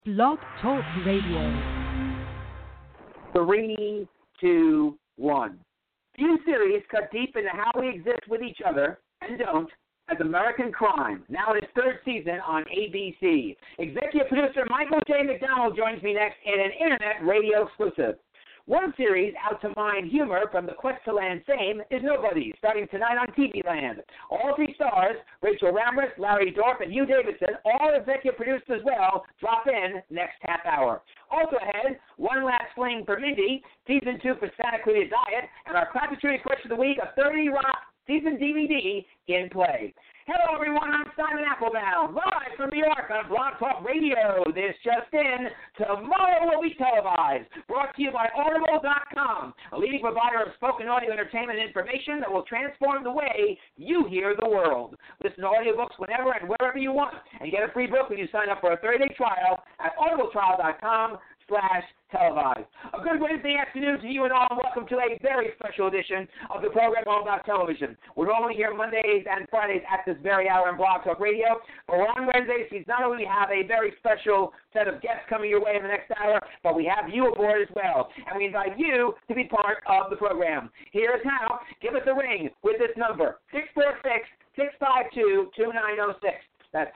Blog Talk Radio. 3, 2, 1. Few series cut deep into how we exist with each other and don't as American Crime, now in its third season on ABC. Executive producer Michael J. McDonald joins me next in an internet radio exclusive. One series out to mine humor from the quest to land fame is Nobody, starting tonight on TV Land. All three stars, Rachel Ramrus, Larry Dorff, and Hugh Davidson, all executive produced as well, drop in next half hour. Also ahead, One Last Fling for Mindy, Season 2 for Santa Clarita Diet, and our Clapper Trivia question of the week, a 30 Rock season DVD in play. Hello, everyone. I'm Simon Applebaum, live from New York on Blog Talk Radio. This just in, tomorrow will be televised. Brought to you by Audible.com, a leading provider of spoken audio entertainment and information that will transform the way you hear the world. Listen to audiobooks whenever and wherever you want, and get a free book when you sign up for a 30-day trial at audibletrial.com/televised. A good Wednesday afternoon to you and all, and welcome to a very special edition of the program all about television. We're normally here Mondays and Fridays at this very hour on Blog Talk Radio, but we're on Wednesdays because not only have a very special set of guests coming your way in the next hour, but we have you aboard as well, and we invite you to be part of the program. Here's how. Give us a ring with this number, 646-652-2906. That's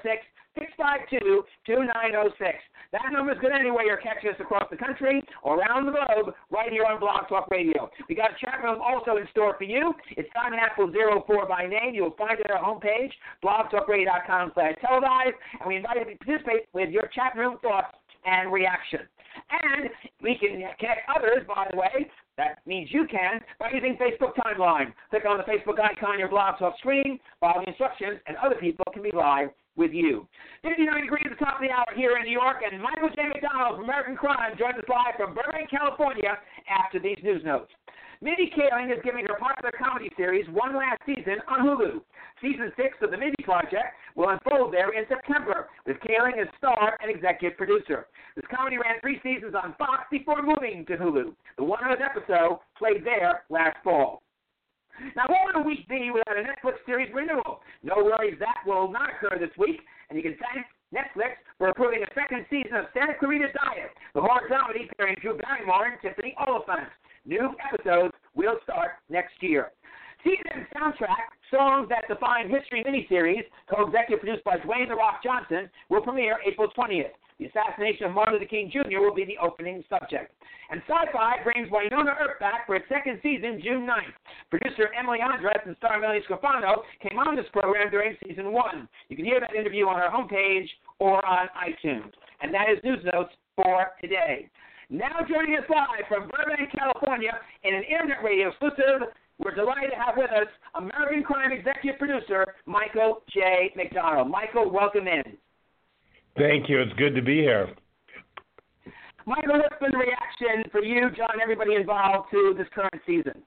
646-652-2906. That number is good anyway. You're catching us across the country or around the globe right here on Blog Talk Radio. We got a chat room also in store for you. It's Simon Apple 04 by name. You'll find it at our homepage, blogtalkradio.com/televised, and we invite you to participate with your chat room thoughts and reaction. And we can connect others, by the way. That means you can by using Facebook Timeline. Click on the Facebook icon on your Blog Talk screen, follow the instructions, and other people can be live with you. 59 degrees at the top of the hour here in New York, and Michael J. McDonald from American Crime joins us live from Burbank, California after these news notes. Mindy Kaling is giving her popular comedy series one last season on Hulu. Season 6 of The Mindy Project will unfold there in September, with Kaling as star and executive producer. This comedy ran 3 seasons on Fox before moving to Hulu. The 100th episode played there last fall. Now, what would a week be without a Netflix series renewal? No worries, that will not occur this week, and you can thank Netflix for approving a second season of Santa Clarita Diet, the horror comedy featuring Drew Barrymore and Tiffany Oliphant. New episodes will start next year. Season soundtrack, Songs That Define History miniseries, co-executive produced by Dwayne The Rock Johnson, will premiere April 20th. The assassination of Martin Luther King Jr. will be the opening subject. And Sci-Fi brings Winona Earp back for its second season, June 9th. Producer Emily Andres and star Melanie Scrofano came on this program during season 1. You can hear that interview on our homepage or on iTunes. And that is news notes for today. Now joining us live from Burbank, California, in an internet radio exclusive, we're delighted to have with us American Crime executive producer Michael J. McDonald. Michael, welcome in. Thank you. It's good to be here. Michael, what's been the reaction for you, John, everybody involved to this current season?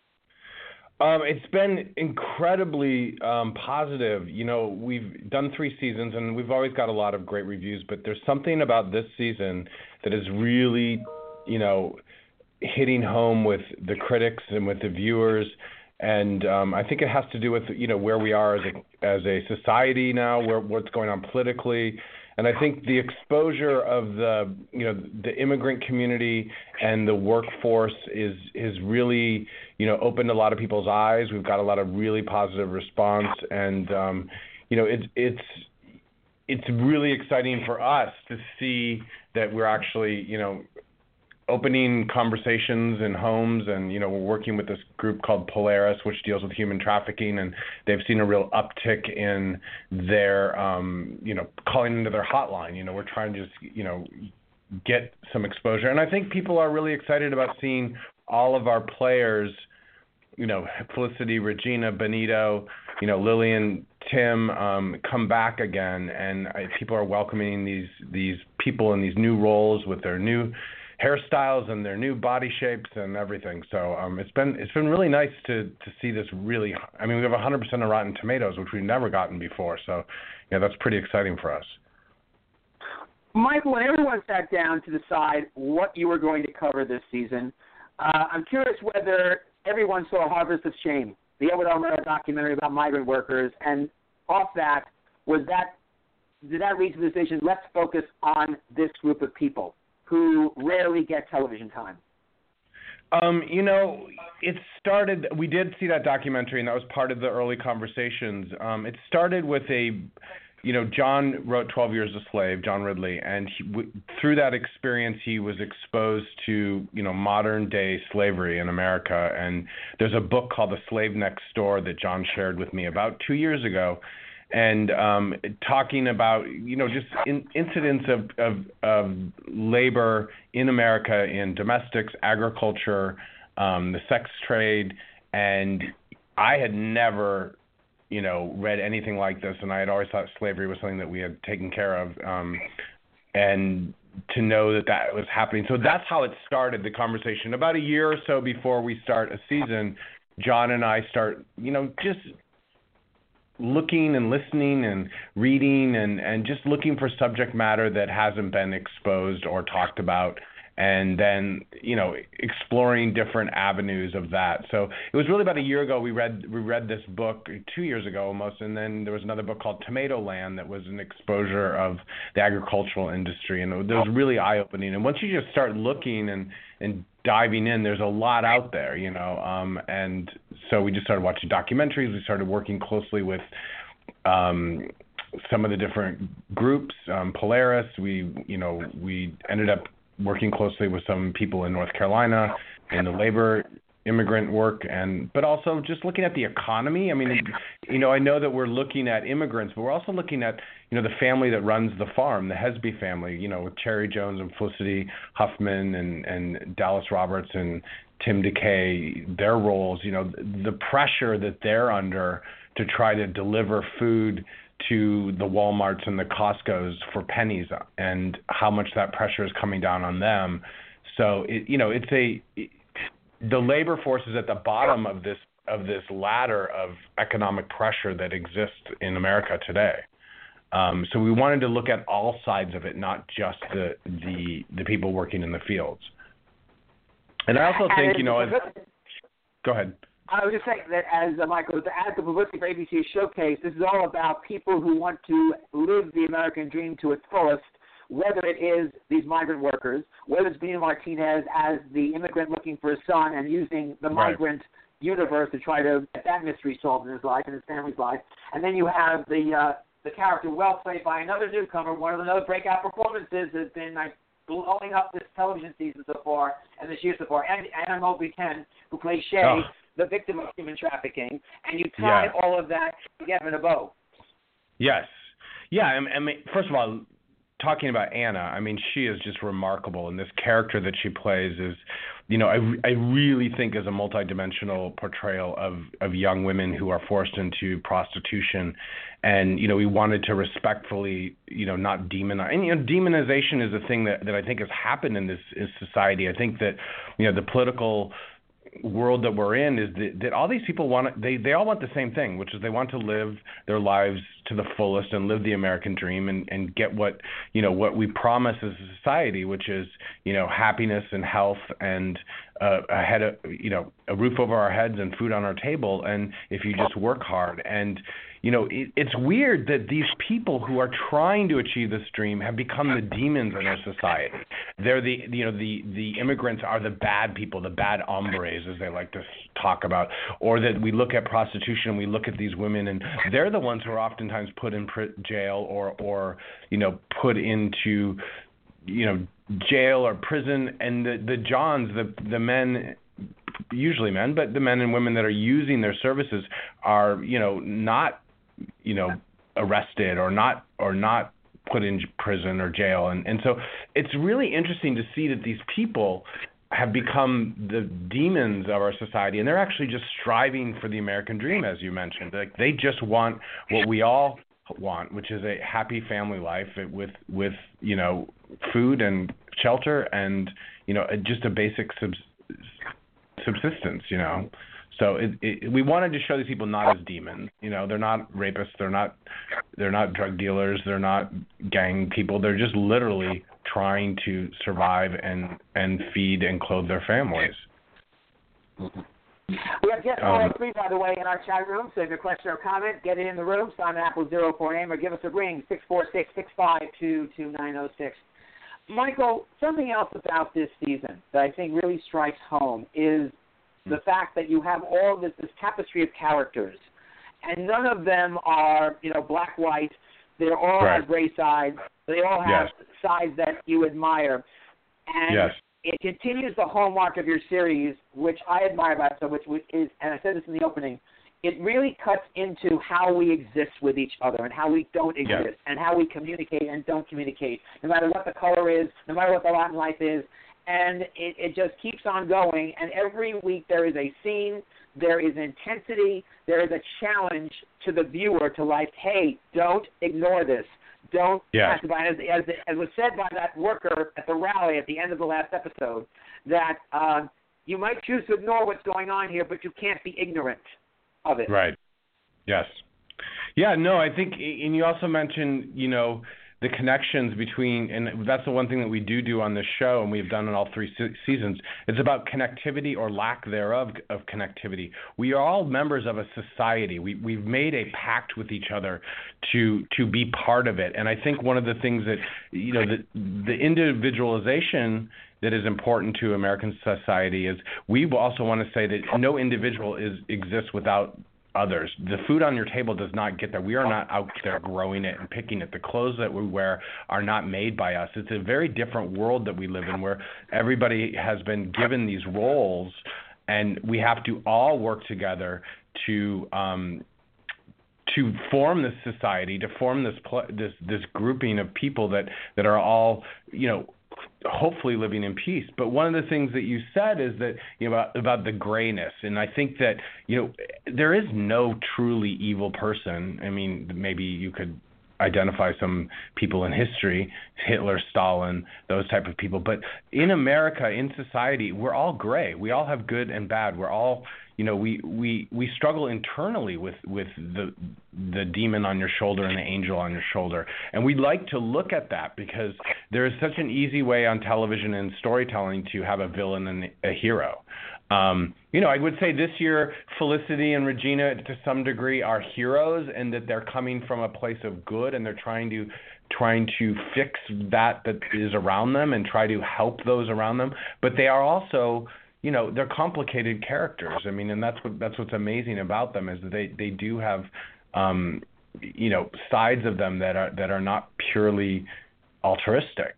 It's been incredibly positive. You know, we've done 3 seasons, and we've always got a lot of great reviews, but there's something about this season that is really, you know, hitting home with the critics and with the viewers. And I think it has to do with, you know, where we are as a society now, what's going on politically. And I think the exposure of the immigrant community and the workforce is really, you know, opened a lot of people's eyes. We've got a lot of really positive response, and you know, it's really exciting for us to see that we're actually, you know, opening conversations in homes, and, you know, we're working with this group called Polaris, which deals with human trafficking, and they've seen a real uptick in their, you know, calling into their hotline. You know, we're trying to just, you know, get some exposure. And I think people are really excited about seeing all of our players, you know, Felicity, Regina, Benito, you know, Lillian, Tim, come back again. And people are welcoming these people in these new roles with their new hairstyles and their new body shapes and everything. So it's been really nice to see this really. I mean, we have 100% of Rotten Tomatoes, which we've never gotten before. So, yeah, that's pretty exciting for us. Michael, when everyone sat down to decide what you were going to cover this season, I'm curious whether everyone saw Harvest of Shame, the Edward R. Murrow documentary about migrant workers, and off that, was that did that lead to the decision, let's focus on this group of people who rarely get television time? It started, we did see that documentary, and that was part of the early conversations. It started with John wrote 12 Years a Slave, John Ridley, and through that experience, he was exposed to, modern day slavery in America. And there's a book called The Slave Next Door that John shared with me about 2 years ago, and talking about, just incidents of labor in America in domestics, agriculture, the sex trade. And I had never read anything like this, and I had always thought slavery was something that we had taken care of, and to know that was happening. So that's how it started, the conversation. About a year or so before we start a season, John and I start, just looking and listening and reading and just looking for subject matter that hasn't been exposed or talked about, and then, exploring different avenues of that. So it was really about a year ago we read this book, 2 years ago almost, and then there was another book called Tomatoland that was an exposure of the agricultural industry, and it was really eye-opening. And once you just start looking and diving in, there's a lot out there, and so we just started watching documentaries. We started working closely with some of the different groups, Polaris. We ended up working closely with some people in North Carolina in the labor immigrant work, but also just looking at the economy. I mean, I know that we're looking at immigrants, but we're also looking at, the family that runs the farm, the Hesby family, with Cherry Jones and Felicity Huffman and Dallas Roberts and Tim DeKay, their roles, the pressure that they're under to try to deliver food to the Walmarts and the Costcos for pennies, and how much that pressure is coming down on them. So the labor force is at the bottom of this ladder of economic pressure that exists in America today. So we wanted to look at all sides of it, not just the people working in the fields. And I also think, go ahead. I was just saying that as Michael, as the publicity for ABC showcase, this is all about people who want to live the American dream to its fullest, whether it is these migrant workers, whether it's Bina Martinez as the immigrant looking for a son and using the migrant universe to try to get that mystery solved in his life and his family's life. And then you have the character well played by another newcomer, one of the breakout performances has been blowing up this television season so far and this year so far, and Anna Mobley Ken, who plays Shay, the victim of human trafficking, and you tie all of that together in a bow. Yes. Yeah, I mean, first of all, talking about Anna, I mean, she is just remarkable, and this character that she plays is, I really think is a multidimensional portrayal of young women who are forced into prostitution, and, we wanted to respectfully, not demonize. And, demonization is a thing that I think has happened in this society. I think that, the political world that we're in is that all these people they all want the same thing, which is they want to live their lives to the fullest and live the American dream and get what we promise as a society, which is happiness and health and a roof over our heads and food on our table, and if you just work hard. And it's weird that these people who are trying to achieve this dream have become the demons in our society. They're the immigrants are the bad people, the bad hombres, as they like to talk about, or that we look at prostitution and we look at these women and they're the ones who are oftentimes put in jail or put into jail or prison, and the Johns, the men, usually men, but the men and women that are using their services are not arrested or not put in prison or jail, and so it's really interesting to see that these people have become the demons of our society, and they're actually just striving for the American dream, as you mentioned. Like, they just want what we all want, which is a happy family life with food and shelter and just a basic subsistence. So we wanted to show these people not as demons. They're not rapists. They're not drug dealers. They're not gang people. They're just literally trying to survive and feed and clothe their families. We have guest caller 3, by the way, in our chat room. So if you have a question or comment, get it in the room. Simon Apple 04 name, or give us a ring, 646-652-2906. Michael, something else about this season that I think really strikes home is the fact that you have all this tapestry of characters, and none of them are, black, white. They all have gray sides. They all have sides that you admire. And it continues the hallmark of your series, which I admire about it so much, which is, and I said this in the opening, it really cuts into how we exist with each other and how we don't exist and how we communicate and don't communicate, no matter what the color is, no matter what the Latin life is. And it just keeps on going. And every week there is a scene, there is intensity, there is a challenge to the viewer to hey, don't ignore this. Don't pass it by. As was said by that worker at the rally at the end of the last episode, that you might choose to ignore what's going on here, but you can't be ignorant of it. Right. Yes. Yeah, no, I think, and you also mentioned, the connections between, and that's the one thing that we do on this show, and we've done in all 3 seasons. It's about connectivity or lack thereof of connectivity. We are all members of a society. We've made a pact with each other to be part of it. And I think one of the things that, the individualization that is important to American society is we also want to say that no individual exists without others. The food on your table does not get there. We are not out there growing it and picking it. The clothes that we wear are not made by us. It's a very different world that we live in, where everybody has been given these roles, and we have to all work together to form this society, to form this grouping of people that are all, hopefully living in peace. But one of the things that you said is that, about the grayness. And I think that, there is no truly evil person. I mean, maybe you could identify some people in history, Hitler, Stalin, those type of people. But in America, in society, we're all gray. We all have good and bad. We're all, we struggle internally with the demon on your shoulder and the angel on your shoulder. And we like to look at that because there is such an easy way on television and storytelling to have a villain and a hero. I would say this year, Felicity and Regina, to some degree, are heroes, and that they're coming from a place of good, and they're trying to fix that is around them and try to help those around them. But they are also, they're complicated characters. I mean, and that's what's amazing about them, is that they do have, sides of them that are not purely altruistic.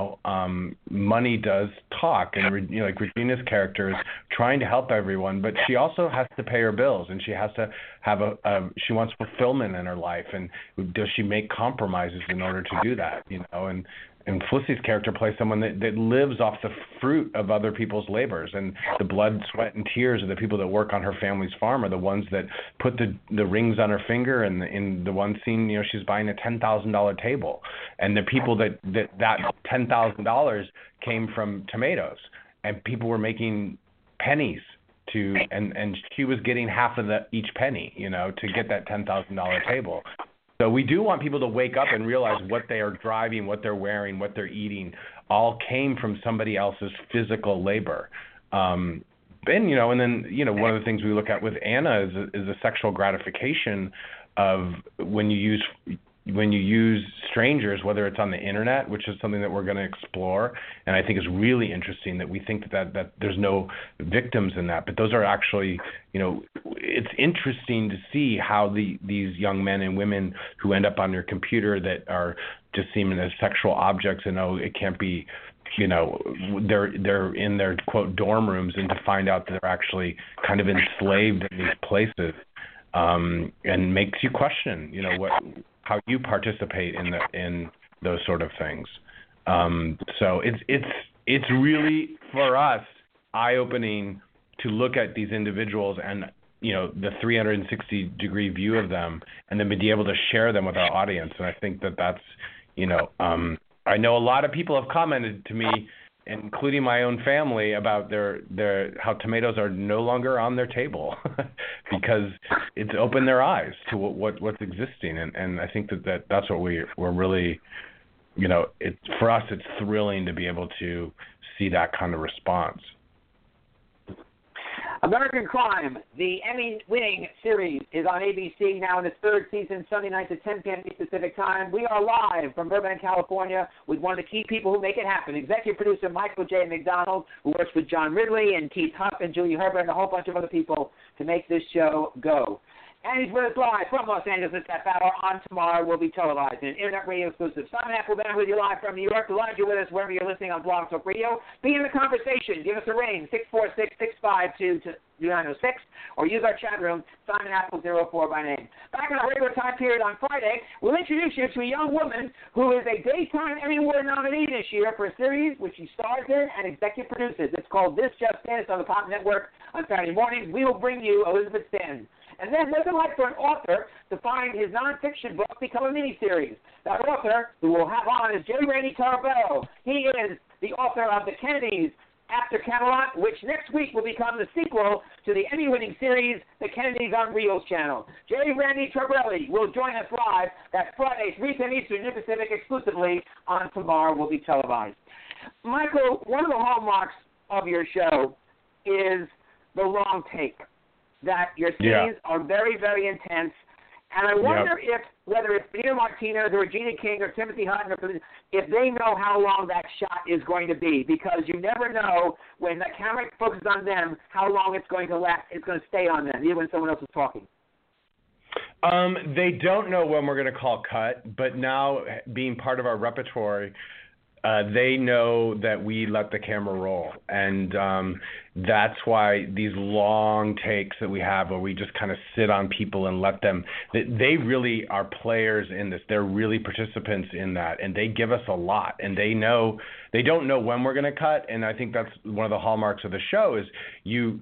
Money does talk, and like Regina's character is trying to help everyone, but she also has to pay her bills, and she has to have she wants fulfillment in her life, and does she make compromises in order to do that? And Felicity's character plays someone that lives off the fruit of other people's labors, and the blood, sweat, and tears of the people that work on her family's farm are the ones that put the rings on her finger. And in the one scene, she's buying a $10,000 table, and the people that $10,000 came from tomatoes, and people were making pennies and she was getting half of each penny, to get that $10,000 table. So we do want people to wake up and realize what they are driving, what they're wearing, what they're eating, all came from somebody else's physical labor. And then, one of the things we look at with Anna is the sexual gratification of when you use strangers, whether it's on the internet, which is something that we're going to explore, and I think is really interesting, that we think that there's no victims in that, but those are actually, it's interesting to see how these young men and women who end up on your computer that are just seen as sexual objects, and it can't be, they're in their quote dorm rooms, and to find out that they're actually kind of enslaved in these places, and makes you question, how you participate in those sort of things. So it's really, for us, eye-opening to look at these individuals and the 360-degree view of them, and then be able to share them with our audience. And I think that's I know a lot of people have commented to me, including my own family, about their how tomatoes are no longer on their table because it's opened their eyes to what's existing, and I think that's what we're really, for us it's thrilling to be able to see that kind of response. American Crime, the Emmy-winning series, is on ABC now in its third season, Sunday nights at 10 p.m. Pacific Time. We are live from Burbank, California, with one of the key people who make it happen, executive producer Michael J. McDonald, who works with John Ridley and Keith Huff and Julie Herbert and a whole bunch of other people to make this show go. And he's with us live from Los Angeles this half hour. On tomorrow will be televised in Internet Radio exclusive. Simon Applebaum with you live from New York. Glad you're with us wherever you're listening on Blog Talk Radio. Be in the conversation. Give us a ring, 646-652-2906, or use our chat room, Simon Apple 04 by name. Back in our regular time period on Friday, we'll introduce you to a young woman who is a Daytime Emmy Award nominee this year for a series which she stars in and executive produces. It's called This Just In. It's on the Pop Network on Saturday mornings. We will bring you Elizabeth Stanton. And then there's a like for an author to find his nonfiction book become a miniseries. That author who we'll have on is J. Randy Tarbell. He is the author of The Kennedys After Camelot, which next week will become the sequel to the Emmy-winning series The Kennedys on Reelz channel. J. Randy Tarbell will join us live that Friday, 3 p.m. Eastern, New Pacific, exclusively on Tomorrow will be televised. Michael, one of the hallmarks of your show is the long take. That your scenes are very, very intense. And I wonder if, whether it's Peter Martinez or Regina King or Timothy Hutton, if they know how long that shot is going to be, because you never know when the camera focuses on them how long it's going to last. It's going to stay on them, even when someone else is talking. They don't know when we're going to call cut, but now being part of our repertoire, they know that we let the camera roll, and that's why these long takes that we have where we just kind of sit on people and let them, they really are players in this. They're really participants in that, and they give us a lot, and they don't know when we're going to cut, and I think that's one of the hallmarks of the show is you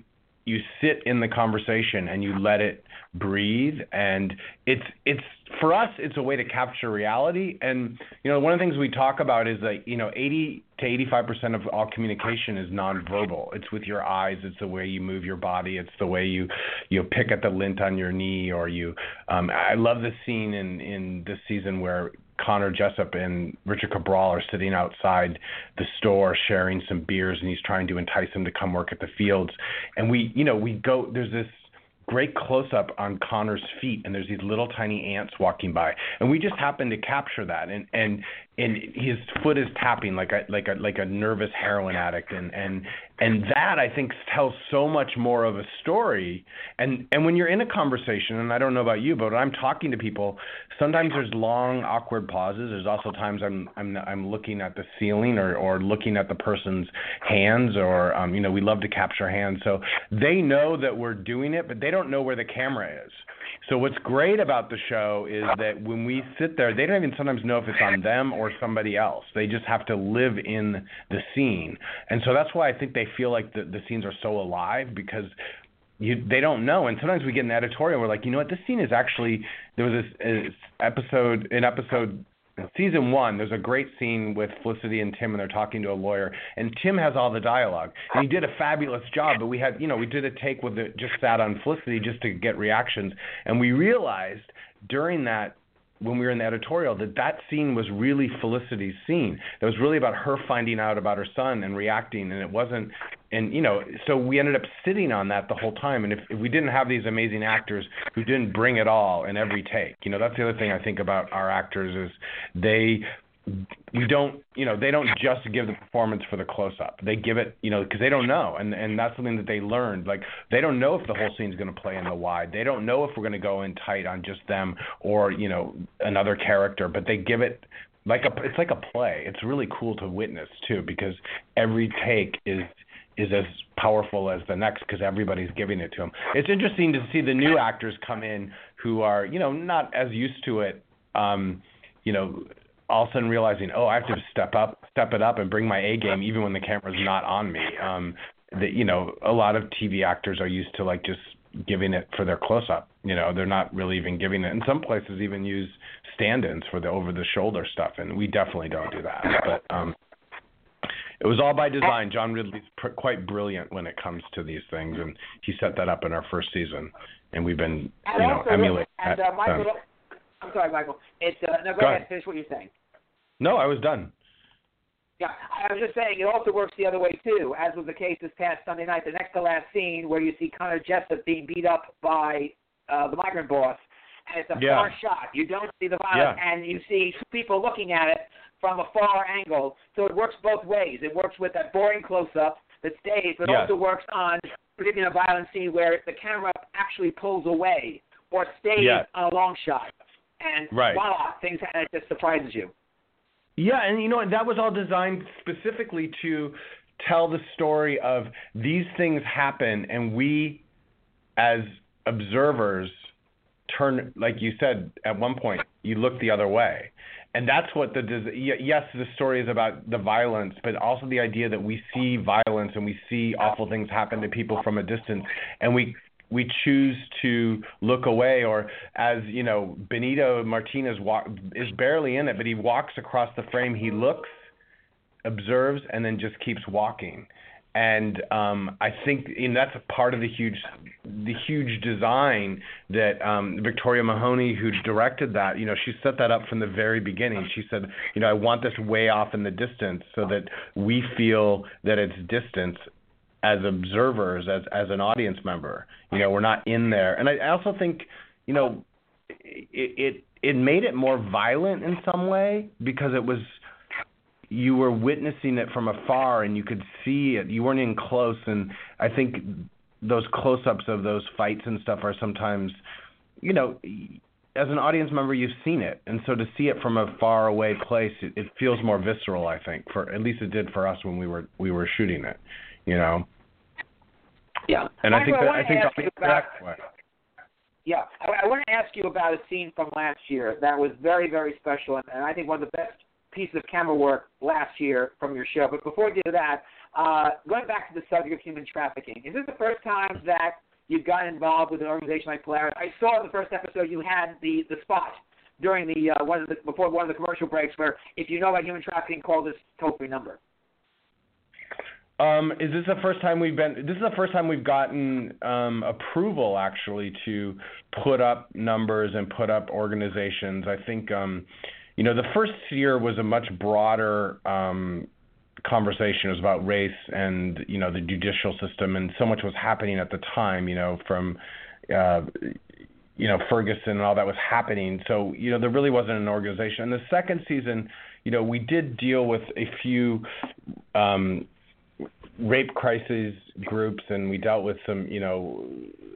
sit in the conversation and you let it breathe, and it's for us, it's a way to capture reality. And one of the things we talk about is that 80 to 85% of all communication is nonverbal. It's with your eyes, it's the way you move your body, it's the way you pick at the lint on your knee, or you I love the scene in this season where Connor Jessup and Richard Cabral are sitting outside the store sharing some beers, and he's trying to entice them to come work at the fields. And we go, there's this great close-up on Connor's feet, and there's these little tiny ants walking by, and we just happen to capture that, and his foot is tapping like a nervous heroin addict, and that I think tells so much more of a story. And when you're in a conversation, and I don't know about you, but when I'm talking to people, sometimes there's long awkward pauses. There's also times I'm looking at the ceiling or looking at the person's hands, or we love to capture hands, so they know that we're doing it, but they don't know where the camera is. So what's great about the show is that when we sit there, they don't even sometimes know if it's on them or somebody else. They just have to live in the scene. And so that's why I think they feel like the scenes are so alive, because they don't know. And sometimes we get an editorial, we're like, this scene is actually, there was this episode, season 1, there's a great scene with Felicity and Tim, and they're talking to a lawyer, and Tim has all the dialogue, and he did a fabulous job, but we had, we did a take with it, just sat on Felicity just to get reactions, and we realized during that, when we were in the editorial, that scene was really Felicity's scene. That was really about her finding out about her son and reacting, and it wasn't, and so we ended up sitting on that the whole time. And if we didn't have these amazing actors who didn't bring it all in every take, that's the other thing I think about our actors is they don't just give the performance for the close-up. They give it, because they don't know, and that's something that they learned. Like, they don't know if the whole scene's going to play in the wide. They don't know if we're going to go in tight on just them or, another character, but they give it it's like a play. It's really cool to witness, too, because every take is as powerful as the next, because everybody's giving it to them. It's interesting to see the new actors come in who are, not as used to it, all of a sudden realizing, I have to step it up and bring my A game even when the camera's not on me. A lot of TV actors are used to just giving it for their close-up. They're not really even giving it. And some places even use stand-ins for the over-the-shoulder stuff, and we definitely don't do that. But it was all by design. John Ridley's quite brilliant when it comes to these things, and he set that up in our first season, and we've been, emulating that. Michael, I'm sorry, Michael. Go ahead. Finish what you're saying. No, I was done. Yeah, I was just saying, it also works the other way, too, as was the case this past Sunday night, the next to last scene where you see Connor Jessup being beat up by the migrant boss, and it's a far shot. You don't see the violence, and you see people looking at it from a far angle, so it works both ways. It works with that boring close-up that stays, but also works on predicting a violent scene where the camera actually pulls away or stays on a long shot. And voila, things it just surprises you. Yeah, and you know what? That was all designed specifically to tell the story of these things happen, and we, as observers, turn, like you said at one point, you look the other way. And that's what yes, the story is about the violence, but also the idea that we see violence and we see awful things happen to people from a distance, and we choose to look away, or as, you know, Benito Martinez is barely in it, but he walks across the frame, he looks, observes, and then just keeps walking. And I think that's a part of the huge design that Victoria Mahoney, who directed that, you know, she set that up from the very beginning. She said, you know, I want this way off in the distance so that we feel that it's distance as observers, as an audience member. You know, we're not in there. And I also think, you know, it made it more violent in some way because it was, you were witnessing it from afar and you could see it. You weren't in close, and I think those close-ups of those fights and stuff are sometimes, you know, as an audience member, you've seen it, and so to see it from a far away place, it feels more visceral. I think, at least it did for us when we were shooting it, you know. Yeah, and I think I want to ask you about a scene from last year that was very, very special, and I think one of the best pieces of camera work last year from your show. But before we do that, going back to the subject of human trafficking, is this the first time that you've gotten involved with an organization like Polaris? I saw in the first episode you had the spot during before one of the commercial breaks where, if you know about human trafficking, call this toll-free number. Is this the first time this is the first time we've gotten approval, actually, to put up numbers and put up organizations. I think, you know, the first year was a much broader conversation. It was about race and, you know, the judicial system, and so much was happening at the time, you know, from, you know, Ferguson and all that was happening. So, you know, there really wasn't an organization. And the second season, you know, we did deal with a few rape crisis groups, and we dealt with some, you know,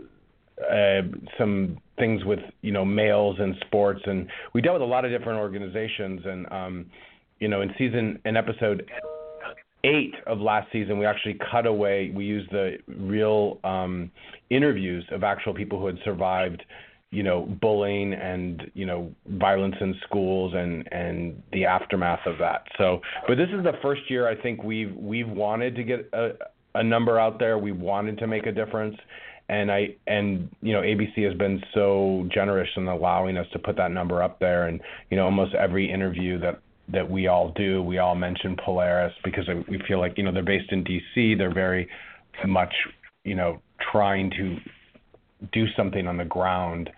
some things with, you know, males in sports, and we dealt with a lot of different organizations. And you know, in episode 8 of last season, we actually cut away. We used the real interviews of actual people who had survived, you know, bullying and, you know, violence in schools and the aftermath of that. So, but this is the first year I think we've wanted to get a number out there. We wanted to make a difference. And you know, ABC has been so generous in allowing us to put that number up there. And, you know, almost every interview that we all do, we all mention Polaris because we feel like, you know, they're based in DC. They're very much, you know, trying to do something on the ground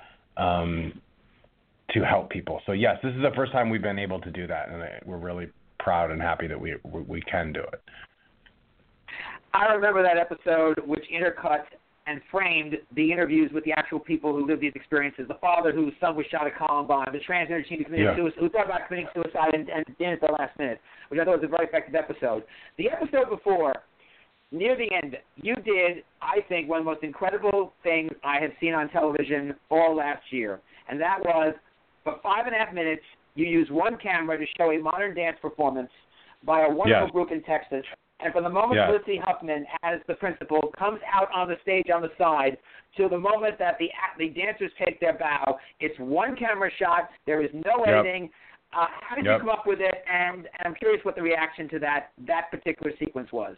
to help people. So yes, this is the first time we've been able to do that, and we're really proud and happy that we can do it. I remember that episode, which intercut and framed the interviews with the actual people who lived these experiences. The father whose son was shot at Columbine, the transgender teen who thought about committing suicide and did at the last minute, which I thought was a very effective episode. The episode before, near the end, you did, I think, one of the most incredible things I have seen on television all last year, and that was, for 5.5 minutes, you used one camera to show a modern dance performance by a wonderful group in Texas. And from the moment Felicity Huffman, as the principal, comes out on the stage on the side to the moment that the dancers take their bow, it's one camera shot. There is no editing. How did you come up with it? And I'm curious what the reaction to that particular sequence was.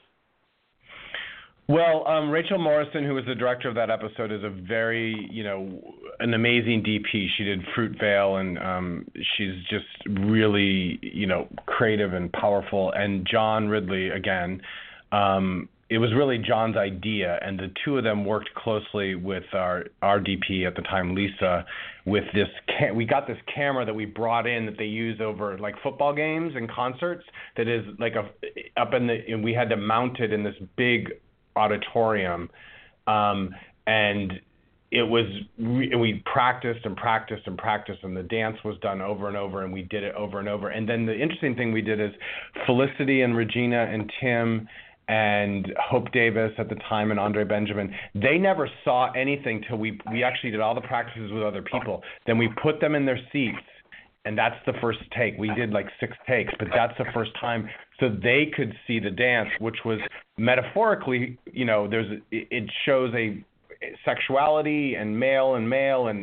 Well, Rachel Morrison, who was the director of that episode, is a very, you know, an amazing DP. She did Fruitvale, and she's just really, you know, creative and powerful. And John Ridley, again, it was really John's idea, and the two of them worked closely with our DP at the time, Lisa, with this. We got this camera that we brought in that they use over like football games and concerts. That is like and we had to mount it in this big auditorium, and it was we practiced and practiced and practiced, and the dance was done over and over, and we did it over and over. And then the interesting thing we did is Felicity and Regina and Tim and Hope Davis at the time and Andre Benjamin, they never saw anything till we actually did all the practices with other people. Then we put them in their seats, and that's the first take. We did like 6 takes, but that's the first time so they could see the dance, which was metaphorically, it shows a sexuality and male and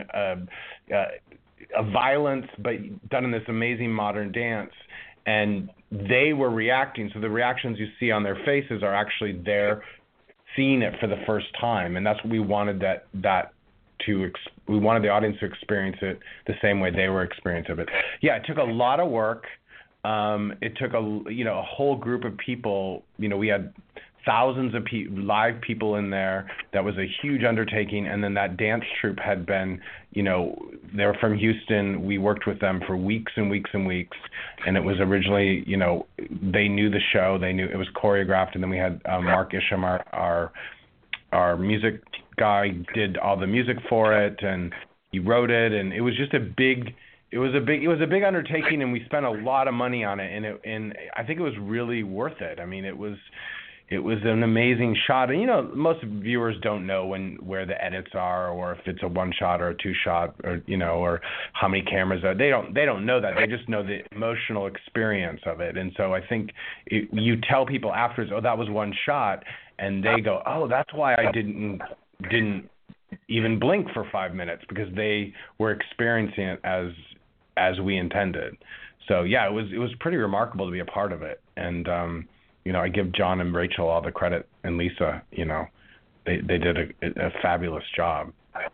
a violence, but done in this amazing modern dance. And they were reacting, so the reactions you see on their faces are actually they're seeing it for the first time, and that's what we wanted we wanted the audience to experience it the same way they were experiencing it. Yeah, it took a lot of work. It took a whole group of people. We had thousands of live people in there. That was a huge undertaking. And then that dance troupe had been, they were from Houston. We worked with them for weeks and weeks and weeks. And it was originally, they knew the show. They knew it was choreographed. And then we had Mark Isham, our music guy, did all the music for it, and he wrote it. And it was just a big undertaking, and we spent a lot of money on it. And I think it was really worth it. I mean, it was an amazing shot. And, most viewers don't know where the edits are, or if it's a 1-shot or a 2-shot, or, or how many cameras are. They don't know that. They just know the emotional experience of it. And so I think you tell people afterwards, oh, that was 1 shot, and they go, oh, that's why I didn't even blink for 5 minutes, because they were experiencing it as we intended. So yeah, it was pretty remarkable to be a part of it. And I give John and Rachel all the credit, and Lisa, they did a fabulous job.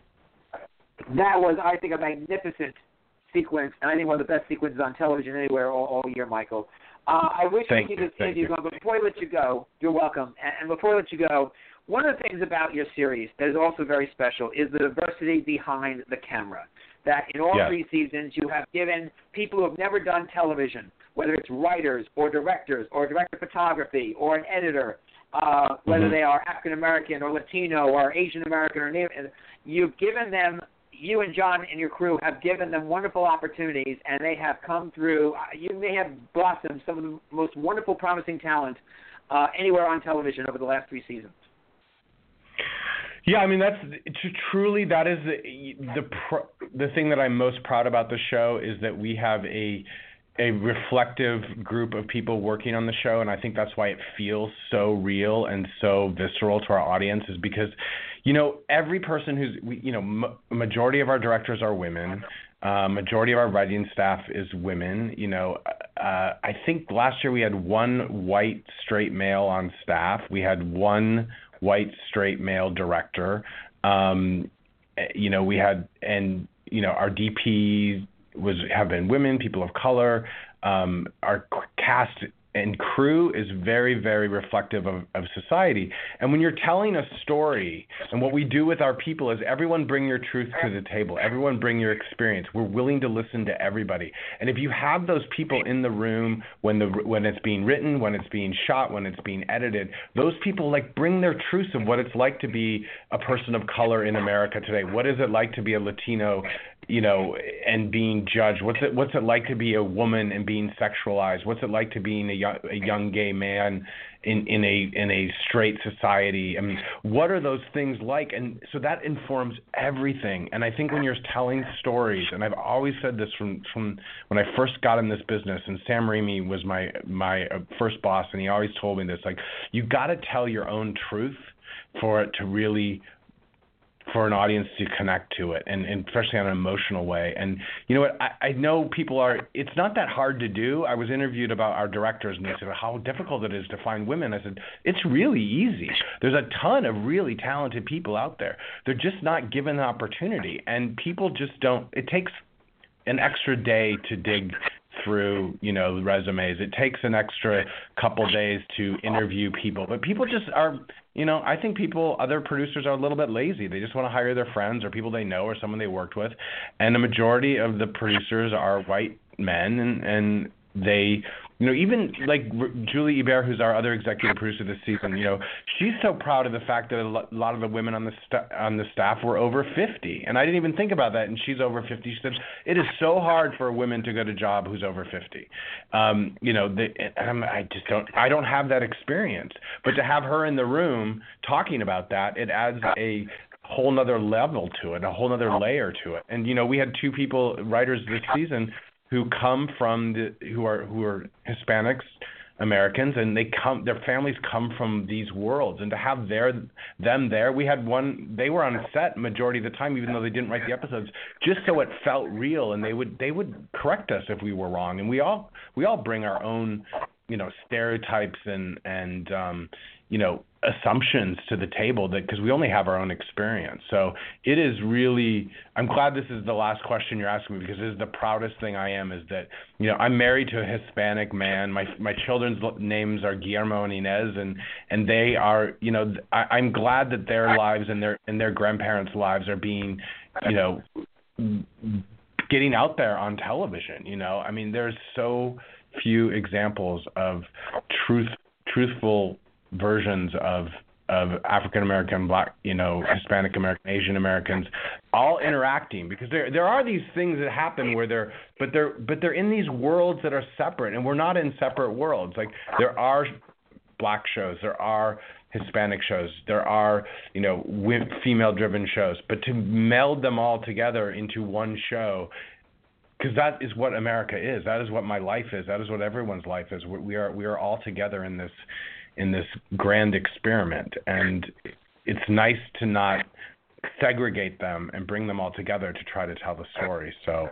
That was, I think, a magnificent sequence, and I think one of the best sequences on television anywhere all year, Michael. I wish we could continue going, but before I let you go, you're welcome. And before I let you go, one of the things about your series that is also very special is the diversity behind the camera. That in all 3 seasons, you have given people who have never done television, whether it's writers or directors or director of photography or an editor, whether they are African American or Latino or Asian American or Native, you've given them, you and John and your crew have given them wonderful opportunities, and they have come through. You may have blossomed some of the most wonderful, promising talent anywhere on television over the last 3 seasons. Yeah, I mean, that is the thing that I'm most proud about the show, is that we have a reflective group of people working on the show, and I think that's why it feels so real and so visceral to our audience, is because, every person majority of our directors are women, majority of our writing staff is women. I think last year we had 1 white straight male on staff. We had 1 white straight male director. We had, and our DP have been women, people of color. Our cast and crew is very, very reflective of society. And when you're telling a story, and what we do with our people is everyone bring your truth to the table. Everyone bring your experience. We're willing to listen to everybody. And if you have those people in the room when it's being written, when it's being shot, when it's being edited, those people bring their truths of what it's like to be a person of color in America today. What is it like to be a Latino, and being judged? What's it like to be a woman and being sexualized? What's it like to being a young gay man in a straight society? I mean, what are those things like? And so that informs everything. And I think when you're telling stories, and I've always said this from when I first got in this business, and Sam Raimi was my first boss, and he always told me this, you got to tell your own truth for it to really, for an audience to connect to it, and especially on an emotional way. And you know what? I know it's not that hard to do. I was interviewed about our directors, and they said how difficult it is to find women. I said, it's really easy. There's a ton of really talented people out there. They're just not given the opportunity, and people just don't. It takes an extra day to dig through, resumes. It takes an extra couple days to interview people. But people just are, I think other producers are a little bit lazy. They just want to hire their friends or people they know or someone they worked with. And the majority of the producers are white men, and they, even like Julie Ebert, who's our other executive producer this season, she's so proud of the fact that a lot of the women on the staff were over 50. And I didn't even think about that, and she's over 50. She said, it is so hard for a woman to get a job who's over 50. I don't have that experience. But to have her in the room talking about that, it adds a whole nother level to it, a whole nother layer to it. And, we had two writers this season who come from who are Hispanics, Americans, and their families come from these worlds, and to have them there, we had one. They were on set majority of the time, even though they didn't write the episodes, just so it felt real, and they would correct us if we were wrong, and we all bring our own stereotypes and assumptions to the table, because we only have our own experience. So it is really, I'm glad this is the last question you're asking me, because this is the proudest thing I am, is that, I'm married to a Hispanic man. My children's names are Guillermo and Inez, and they are, I'm glad that their lives and their grandparents' lives are being, getting out there on television. I mean, there's so few examples of truthful versions of African American, Black, Hispanic American, Asian Americans, all interacting, because there are these things that happen where they're in these worlds that are separate, and we're not in separate worlds. Like, there are Black shows, there are Hispanic shows, there are female-driven shows, but to meld them all together into one show, because that is what America is. That is what my life is. That is what everyone's life is. We are all together in this grand experiment, and it's nice to not segregate them and bring them all together to try to tell the story. So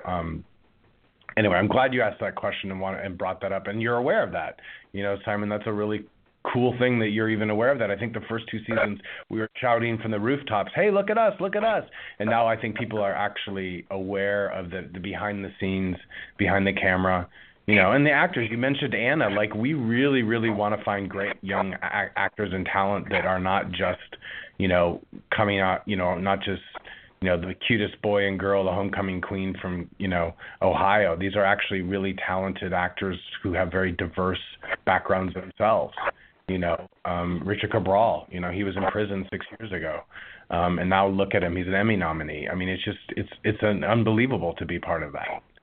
anyway, I'm glad you asked that question and brought that up, and you're aware of that. Simon, that's a really cool thing that you're even aware of that. I think the first two seasons we were shouting from the rooftops, hey, look at us, and now I think people are actually aware of the behind the scenes, behind the camera. And the actors, you mentioned Anna, like, we really, really want to find great young actors and talent that are not just, coming out, not just, the cutest boy and girl, the homecoming queen from, Ohio. These are actually really talented actors who have very diverse backgrounds themselves. Richard Cabral, he was in prison 6 years ago. And now look at him, he's an Emmy nominee. I mean, it's unbelievable to be part of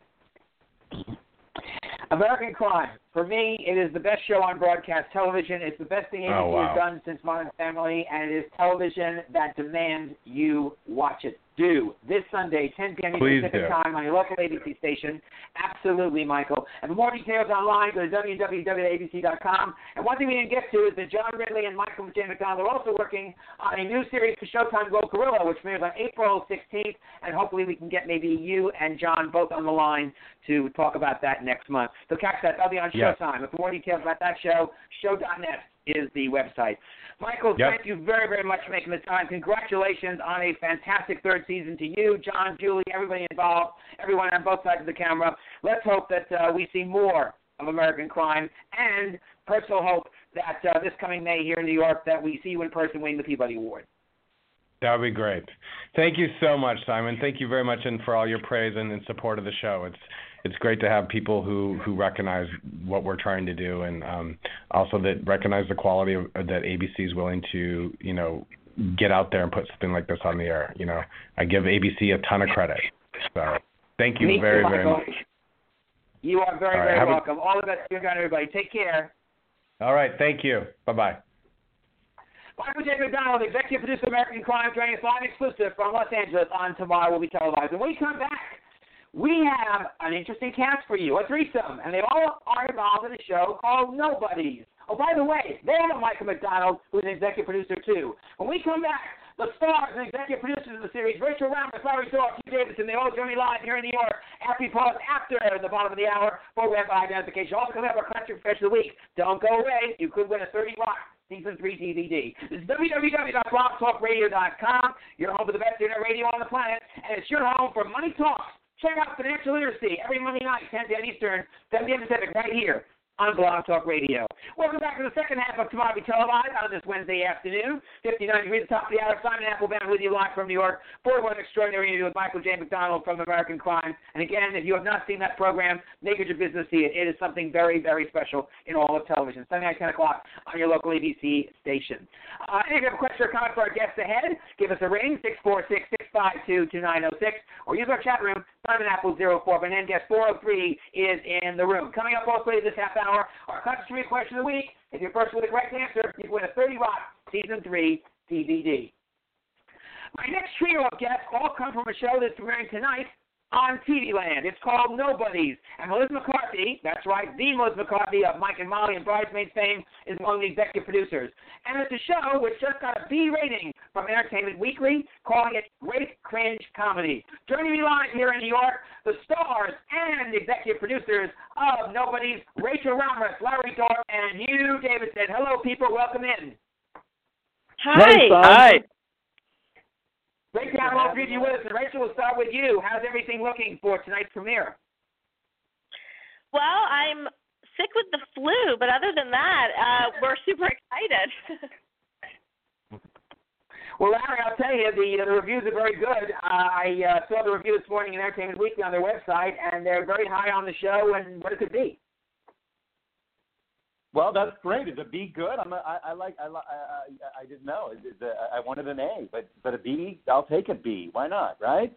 that. American Crime. For me, it is the best show on broadcast television. It's the best thing ABC has done since Modern Family, and it is television that demands you watch it. This Sunday, 10 p.m. Pacific time on your local ABC station. Absolutely, Michael. And for more details online, go to www.abc.com. And one thing we didn't get to is that John Ridley and Michael J. McDonald are also working on a new series for Showtime, Gorilla, which premieres on April 16th. And hopefully we can get maybe you and John both on the line to talk about that next month. So catch that. That'll be on Showtime. And for more details about that show, show.net is the website. Michael, thank you very, very much for making the time. Congratulations on a fantastic third season to you, John, Julie, everybody involved, everyone on both sides of the camera. Let's hope that we see more of American Crime, and personal hope that this coming May here in New York that we see you in person winning the Peabody Award. That would be great. Thank you so much, Simon. Thank you very much, and for all your praise and support of the show. It's great to have people who recognize what we're trying to do, and also that recognize the quality that ABC is willing to, get out there and put something like this on the air. I give ABC a ton of credit. So thank you very, very much. You are very, very welcome. All the best to you and everybody. Take care. All right. Thank you. Bye-bye. Michael J. McDonald, executive producer of American Crime, joining us live exclusive from Los Angeles on Tomorrow Will Be Televised. And when we come back, we have an interesting cast for you, a threesome, and they all are involved in a show called Nobodies. Oh, by the way, they have Michael McDonald, who's an executive producer, too. When we come back, the stars and executive producers of the series, Rachel Ramos, Larry Dorff, Hugh Davidson, they all join me live here in New York after we pause after the bottom of the hour for web identification. Also, coming up, our Country Fresh of the Week. Don't go away. You could win a 30 Rock Season 3 DVD. This is www.blogtalkradio.com, your home for the best internet radio on the planet, and it's your home for Money Talks, Check out Financial Literacy every Monday night, 10 p.m. Eastern, 7 p.m. Pacific, right here on Blog Talk Radio. Welcome back to the second half of Tomorrow Be Televised on this Wednesday afternoon. 59 degrees at the top of the hour. Simon Applebaum with you live from New York for one extraordinary interview with Michael J. McDonald from American Crime. And again, if you have not seen that program, make it your business to see it. It is something very, very special in all of television. Sunday night, 10 o'clock on your local ABC station. And if you have a question or comment for our guests ahead, give us a ring, 646-652-2906, or use our chat room, Simon Apple 04. But then guest 403 is in the room. Coming up also this half hour, our country question of the week. If you're first with the correct answer, you win a 30 Rock Season 3 DVD. My next trio of guests all come from a show that's premiering tonight on TV Land. It's called Nobodies. And Melissa McCarthy, that's right, the Melissa McCarthy of Mike and Molly and Bridesmaids fame, is among the executive producers. And it's a show which just got a B rating from Entertainment Weekly, calling it Great Cringe Comedy. Joining me live here in New York, the stars and executive producers of Nobodies, Rachel Ramos, Larry Dorff, and Hugh Davidson. Hello, people. Welcome in. Hi. Hey, Hi. Great to have all three of you with us. And Rachel, we'll start with you. How's everything looking for tonight's premiere? Well, I'm sick with the flu, but other than that, we're super excited. Well, Larry, I'll tell you, the reviews are very good. I saw the review this morning in Entertainment Weekly on their website, and they're very high on the show and what it could be. Well, that's great. Is a B good? I didn't know. I wanted an A, but a B, I'll take a B. Why not, right?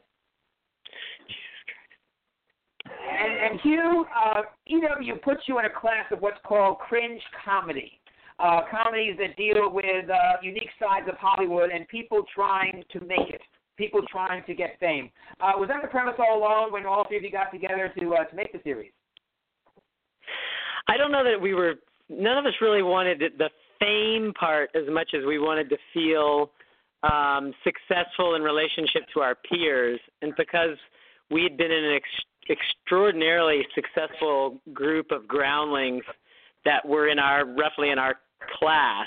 And Hugh, EW puts you in a class of what's called cringe comedy. Comedies that deal with unique sides of Hollywood and people trying to make it, people trying to get fame. Was that the premise all along when all three of you got together to make the series? I don't know that we were. None of us really wanted the fame part as much as we wanted to feel successful in relationship to our peers. And because we had been in an extraordinarily successful group of groundlings that were roughly in our class,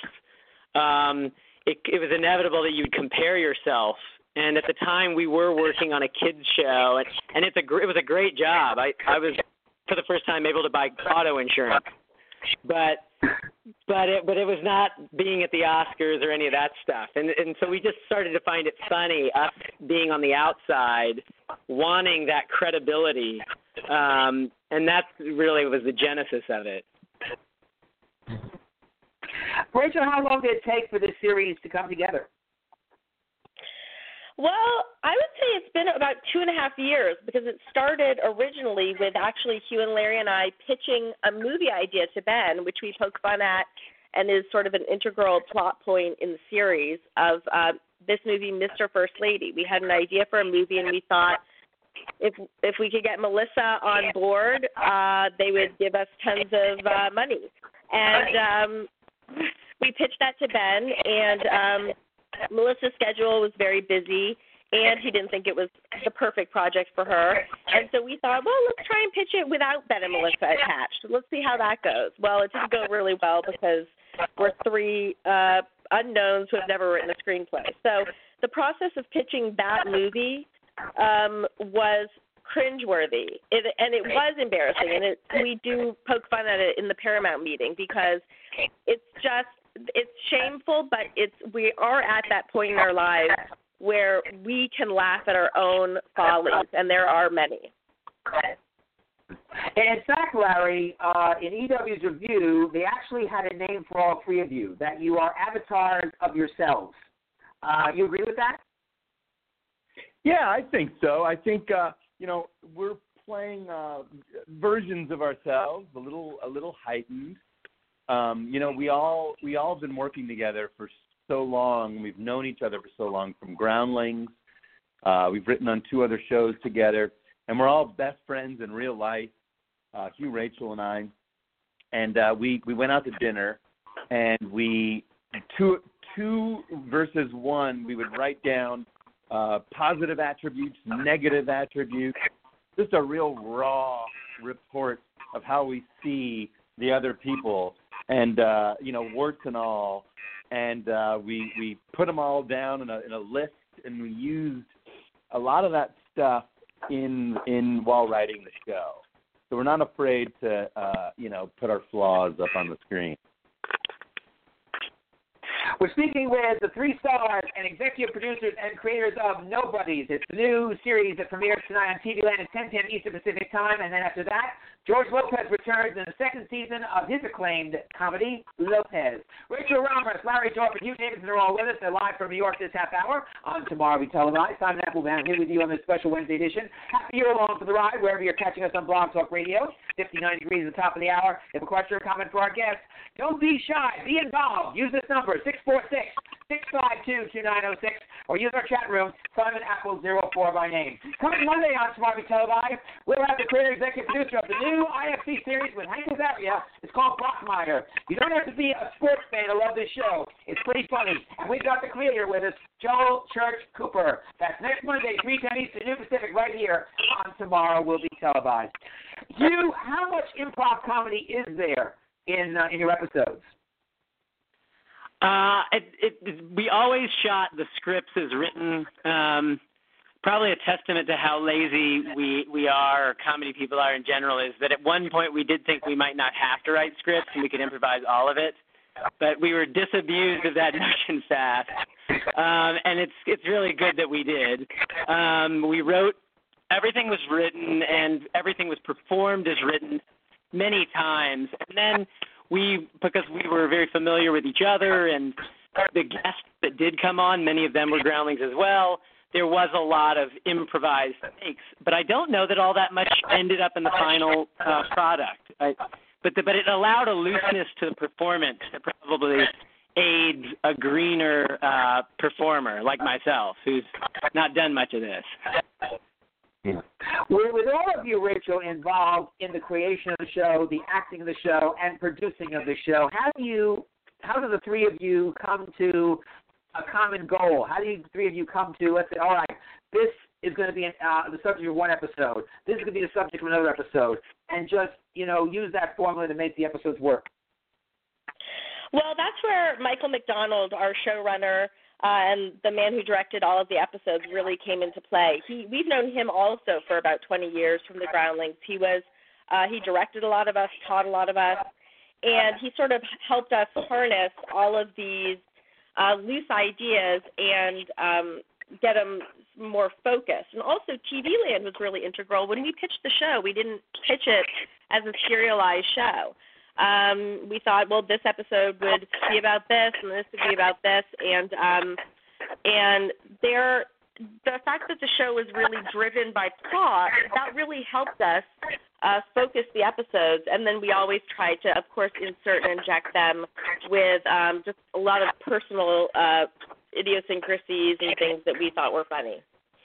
it was inevitable that you'd compare yourself. And at the time, we were working on a kids show, and it was a great job. I was, for the first time, able to buy auto insurance. But it was not being at the Oscars or any of that stuff. And so we just started to find it funny, us being on the outside, wanting that credibility. And that really was the genesis of it. Rachel, how long did it take for this series to come together? Well, I would say it's been about 2.5 years because it started originally with actually Hugh and Larry and I pitching a movie idea to Ben, which we poke fun at and is sort of an integral plot point in the series of this movie, Mr. First Lady. We had an idea for a movie, and we thought if we could get Melissa on board, they would give us tons of money. And we pitched that to Ben, and Melissa's schedule was very busy, and he didn't think it was the perfect project for her. And so we thought, well, let's try and pitch it without Ben and Melissa attached. Let's see how that goes. Well, it didn't go really well because we're three unknowns who have never written a screenplay. So the process of pitching that movie was cringeworthy, and it was embarrassing. And we do poke fun at it in the Paramount meeting because it's shameful, but we are at that point in our lives where we can laugh at our own follies, and there are many. In fact, Larry, in EW's review, they actually had a name for all three of you, that you are avatars of yourselves. You agree with that? Yeah, I think so. I think we're playing versions of ourselves, a little heightened. We all have been working together for so long. We've known each other for so long, from Groundlings. We've written on 2 other shows together, and we're all best friends in real life. Hugh, Rachel, and I. And we went out to dinner, and we two versus one. We would write down positive attributes, negative attributes, just a real raw report of how we see the other people. And, warts and all. And we put them all down in a list, and we used a lot of that stuff in while writing the show. So we're not afraid to put our flaws up on the screen. We're speaking with the 3 stars and executive producers and creators of Nobodies. It's the new series that premieres tonight on TV Land at 10 p.m. Eastern Pacific Time. And then after that, George Lopez returns in the second season of his acclaimed comedy, Lopez. Rachel Ramos, Larry Dorfman, Hugh Davidson are all with us. They're live from New York this half hour. On Tomorrow We Televised. Simon Applebaum here with you on this special Wednesday edition. Happy you're along for the ride, wherever you're catching us on Blog Talk Radio. 59 degrees at the top of the hour. If you have a question or comment for our guests, don't be shy. Be involved. Use this number, 646-652-2906, or use our chat room, Simon Apple 04 by name. Coming Monday on Tomorrow We Televised, we'll have the creator executive producer of the new IFC series with Hank Azaria. It's called Brockmire. You don't have to be a sports fan to love this show. It's pretty funny. And we've got the creator with us, Joel Church Cooper. That's next Monday, 3 10 Eastern, New Pacific, right here on Tomorrow Will Be Televised. Hugh, how much improv comedy is there in your episodes? We always shot the scripts as written. Probably a testament to how lazy we are, or comedy people are in general, is that at one point we did think we might not have to write scripts and we could improvise all of it, but we were disabused of that notion fast. And it's really good that we did. We wrote, everything was written and everything was performed as written many times, and then because we were very familiar with each other and the guests that did come on, many of them were groundlings as well, there was a lot of improvised takes. But I don't know that all that much ended up in the final product. But it allowed a looseness to the performance that probably aids a greener performer like myself, who's not done much of this. Yeah. Well, with all of you, Rachel, involved in the creation of the show, the acting of the show, and producing of the show, how do the three of you come to a common goal? How do the three of you come to, let's say, all right, this is going to be the subject of one episode, this is going to be the subject of another episode, and just, use that formula to make the episodes work? Well, that's where Michael McDonald, our showrunner, and the man who directed all of the episodes, really came into play. We've known him also for about 20 years from the Groundlings. He directed a lot of us, taught a lot of us, and he sort of helped us harness all of these loose ideas and get them more focused. And also TV Land was really integral. When we pitched the show, we didn't pitch it as a serialized show. We thought, well, this episode would be about this, and this would be about this, and the fact that the show was really driven by plot, that really helped us focus the episodes, and then we always tried to, of course, insert and inject them with just a lot of personal idiosyncrasies and things that we thought were funny.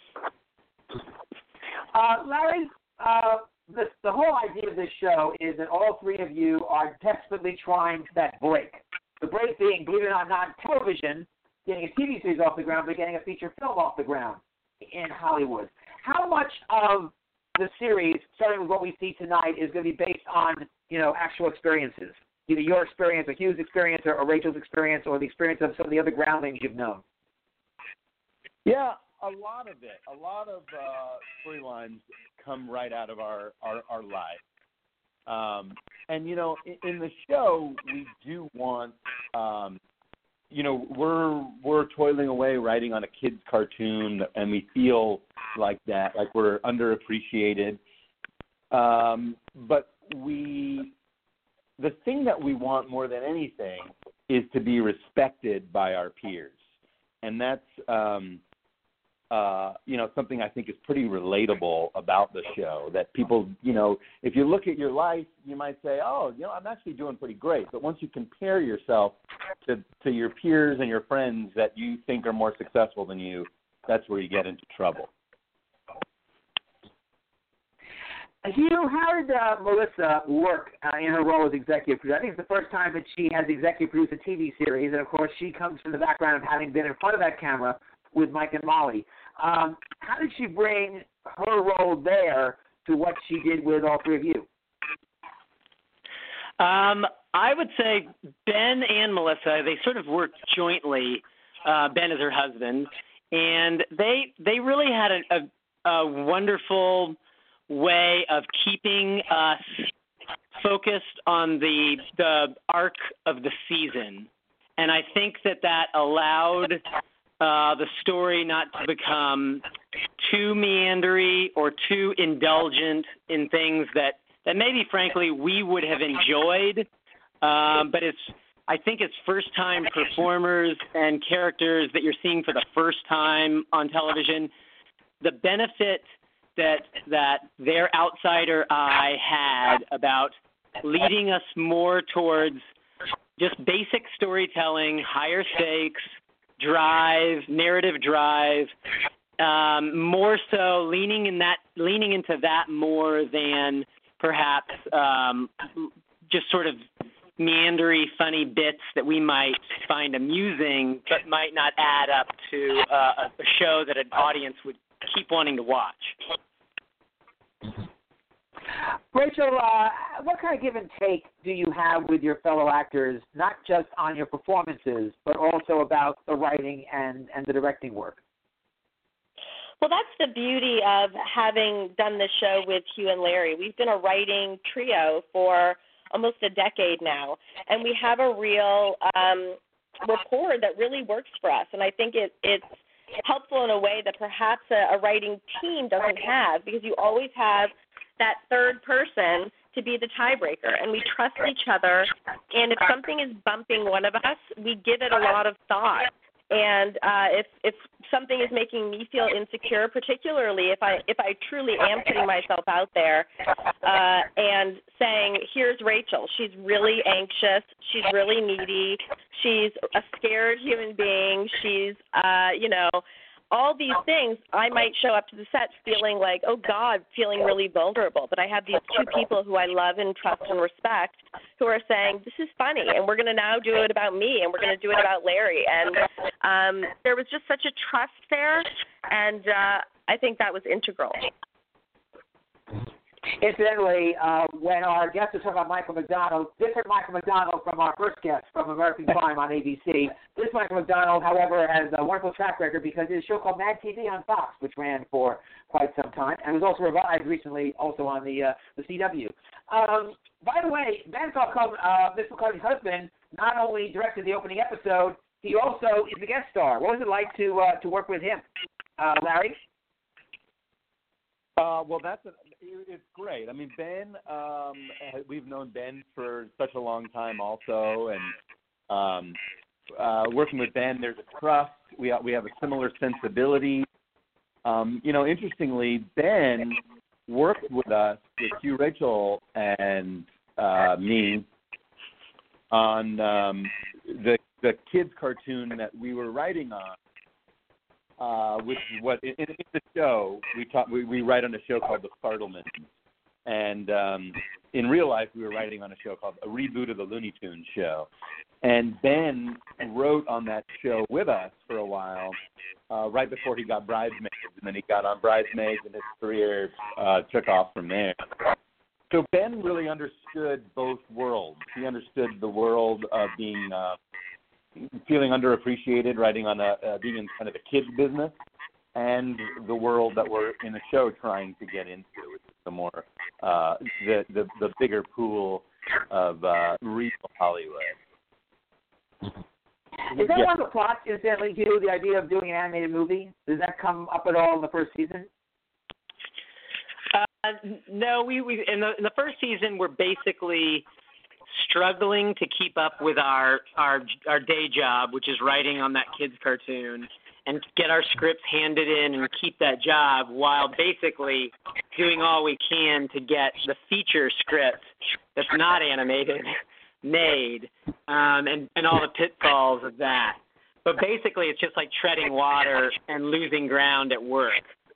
Larry, the whole idea of this show is that all three of you are desperately trying that break. The break being, believe it or not television, getting a TV series off the ground, but getting a feature film off the ground in Hollywood. How much of the series, starting with what we see tonight, is going to be based on, actual experiences? Either your experience, or Hugh's experience, or Rachel's experience, or the experience of some of the other groundlings you've known? Yeah, a lot of it. A lot of storylines come right out of our lives. And, in the show, we do want, we're toiling away writing on a kid's cartoon, and we feel like that, like we're underappreciated. But the thing that we want more than anything is to be respected by our peers. And that's, something I think is pretty relatable about the show, that people, if you look at your life, you might say, I'm actually doing pretty great. But once you compare yourself to your peers and your friends that you think are more successful than you, that's where you get into trouble. Hugh, how did Melissa work in her role as executive producer? I think it's the first time that she has executive produced a TV series, and of course she comes from the background of having been in front of that camera with Mike and Molly. How did she bring her role there to what she did with all three of you? I would say Ben and Melissa, they sort of worked jointly. Ben is her husband, and they really had a wonderful way of keeping us focused on the arc of the season. And I think that allowed the story not to become too meandery or too indulgent in things that maybe, frankly, we would have enjoyed. But I think it's first-time performers and characters that you're seeing for the first time on television. The benefit that their outsider eye had about leading us more towards just basic storytelling, higher stakes, narrative drive, more so leaning into that more than perhaps just sort of meandery, funny bits that we might find amusing, but might not add up to a show that an audience would keep wanting to watch. Rachel, what kind of give and take do you have with your fellow actors, not just on your performances, but also about the writing and the directing work? Well, that's the beauty of having done this show with Hugh and Larry. We've been a writing trio for almost a decade now, and we have a real rapport that really works for us. And I think it's helpful in a way that perhaps a writing team doesn't have, because you always have that third person to be the tiebreaker, and we trust each other. And if something is bumping one of us, we give it a lot of thought. And if something is making me feel insecure, particularly if I truly am putting myself out there and saying, here's Rachel, she's really anxious, she's really needy, she's a scared human being, she's all these things, I might show up to the set feeling like, oh, God, feeling really vulnerable. But I have these two people who I love and trust and respect who are saying, this is funny, and we're going to now do it about me, and we're going to do it about Larry. And there was just such a trust there, and I think that was integral. Incidentally, when our guest was talking about Michael McDonald, different Michael McDonald from our first guest from American Crime on ABC. This Michael McDonald, however, has a wonderful track record because he has a show called Mad TV on Fox, which ran for quite some time, and was also revived recently also on the CW. By the way, Ben Falcone, Miss McCarthy's husband, not only directed the opening episode, he also is a guest star. What was it like to work with him, Larry? Well, it's great. I mean, Ben, we've known Ben for such a long time also, and working with Ben, there's a trust. We have a similar sensibility. Interestingly, Ben worked with us, with Hugh, Rachel, and me on the kids cartoon that we were writing on. Which is what in the show we write on a show called The Fartlemans, and in real life we were writing on a show called a reboot of the Looney Tunes show, and Ben wrote on that show with us for a while, right before he got Bridesmaids, and then he got on Bridesmaids, and his career took off from there. So Ben really understood both worlds. He understood the world of being feeling underappreciated, writing on being in kind of the kids business, and the world that we're in the show trying to get into, which is the more the bigger pool of real Hollywood. Is that one of the plots, incidentally, Hugh, the idea of doing an animated movie? Does that come up at all in the first season? No, we in the first season we're basically struggling to keep up with our day job, which is writing on that kids cartoon, and get our scripts handed in and keep that job while basically doing all we can to get the feature script that's not animated made, and all the pitfalls of that. But basically it's just like treading water and losing ground at work.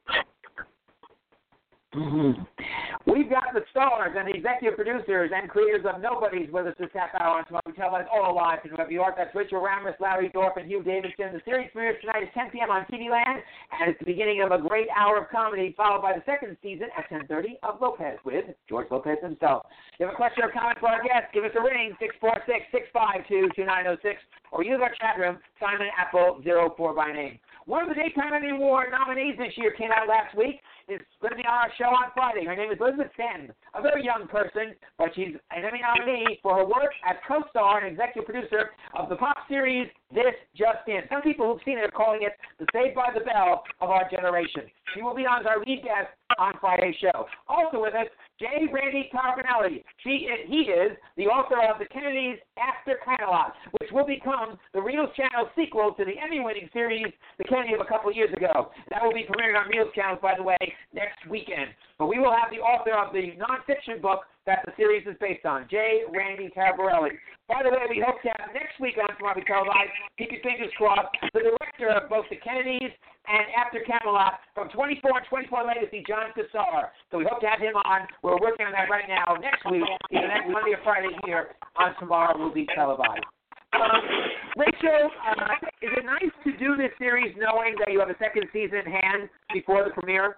Mm-hmm. We've got the stars and the executive producers and creators of Nobodies with us this half hour on Smoking Television, all live from New York. That's Rachel Ramos, Larry Dorff, and Hugh Davidson. The series premieres tonight at 10 p.m. on TV Land, and it's the beginning of a great hour of comedy, followed by the second season at 10:30 of Lopez with George Lopez himself. If you have a question or comment for our guest, give us a ring, 646-652-2906, or use our chat room, Simon Apple 04 by name. One of the Daytime Emmy Award nominees this year came out last week. It's going to be on our show on Friday. Her name is Elizabeth Stanton, a very young person, but she's an Emmy nominee for her work as co-star and executive producer of the pop series This Just In. Some people who've seen it are calling it the Saved by the Bell of our generation. She will be on as our lead guest on Friday's show. Also with us, J. Randy Carbonelli. He is the author of The Kennedys After Camelot, which will become the Reels Channel sequel to the Emmy-winning series The Kennedys of a couple of years ago. That will be premiering on Reels Channel, by the way, next weekend. But we will have the author of the nonfiction book that the series is based on, J. Randy Carbonelli. By the way, we hope to have next week on Tomorrow We Televised, keep your fingers crossed, the director of both The Kennedys and After Camelot from 24 and 24 Legacy, John Cassar. So we hope to have him on. We're working on that right now. Next week, either next Monday or Friday here on Tomorrow Will Be Televised. Rachel, is it nice to do this series knowing that you have a second season in hand before the premiere?